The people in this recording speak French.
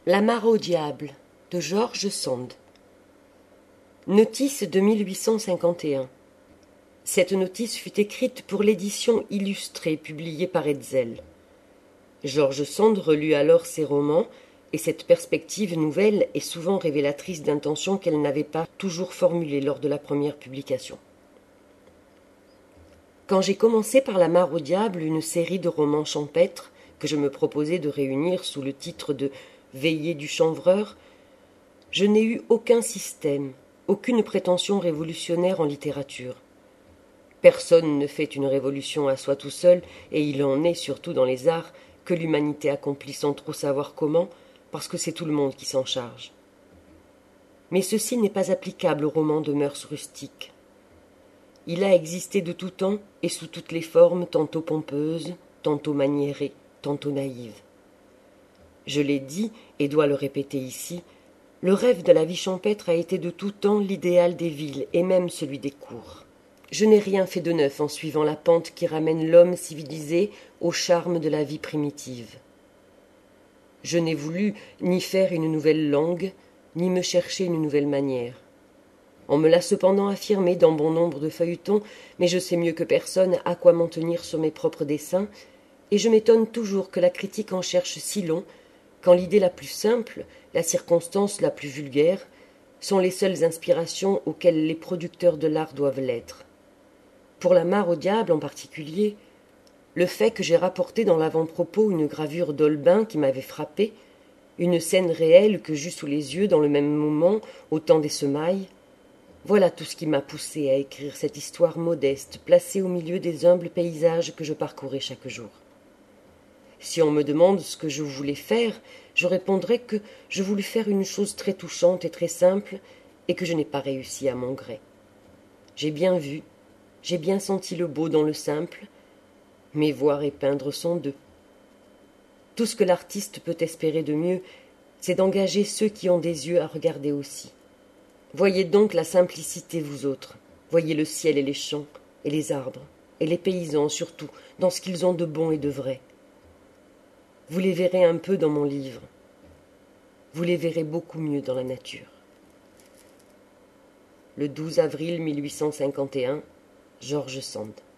La mare au diable de George Sand. Notice de 1851. Cette notice fut écrite pour l'édition illustrée publiée par Hetzel. George Sand relut alors ses romans, et cette perspective nouvelle est souvent révélatrice d'intentions qu'elle n'avait pas toujours formulées lors de la première publication. Quand j'ai commencé par La mare au diable, une série de romans champêtres que je me proposais de réunir sous le titre de Veillée du chanvreur, je n'ai eu aucun système, aucune prétention révolutionnaire en littérature. Personne ne fait une révolution à soi tout seul, et il en est, surtout dans les arts, que l'humanité accomplit sans trop savoir comment, parce que c'est tout le monde qui s'en charge. Mais ceci n'est pas applicable au roman de mœurs rustiques. Il a existé de tout temps et sous toutes les formes, tantôt pompeuses, tantôt maniérées, tantôt naïves. Je l'ai dit, et dois le répéter ici, le rêve de la vie champêtre a été de tout temps l'idéal des villes, et même celui des cours. Je n'ai rien fait de neuf en suivant la pente qui ramène l'homme civilisé au charme de la vie primitive. Je n'ai voulu ni faire une nouvelle langue, ni me chercher une nouvelle manière. On me l'a cependant affirmé dans bon nombre de feuilletons, mais je sais mieux que personne à quoi m'en tenir sur mes propres dessins, et je m'étonne toujours que la critique en cherche si long, quand l'idée la plus simple, la circonstance la plus vulgaire, sont les seules inspirations auxquelles les producteurs de l'art doivent l'être. Pour La mare au diable en particulier, le fait que j'ai rapporté dans l'avant-propos une gravure d'Holbein qui m'avait frappé, une scène réelle que j'eus sous les yeux dans le même moment, au temps des semailles, voilà tout ce qui m'a poussé à écrire cette histoire modeste, placée au milieu des humbles paysages que je parcourais chaque jour. Si on me demande ce que je voulais faire, je répondrai que je voulus faire une chose très touchante et très simple, et que je n'ai pas réussi à mon gré. J'ai bien vu, j'ai bien senti le beau dans le simple, mais voir et peindre sont deux. Tout ce que l'artiste peut espérer de mieux, c'est d'engager ceux qui ont des yeux à regarder aussi. Voyez donc la simplicité, vous autres, voyez le ciel et les champs, et les arbres, et les paysans surtout, dans ce qu'ils ont de bon et de vrai. Vous les verrez un peu dans mon livre. Vous les verrez beaucoup mieux dans la nature. Le 12 avril 1851, George Sand.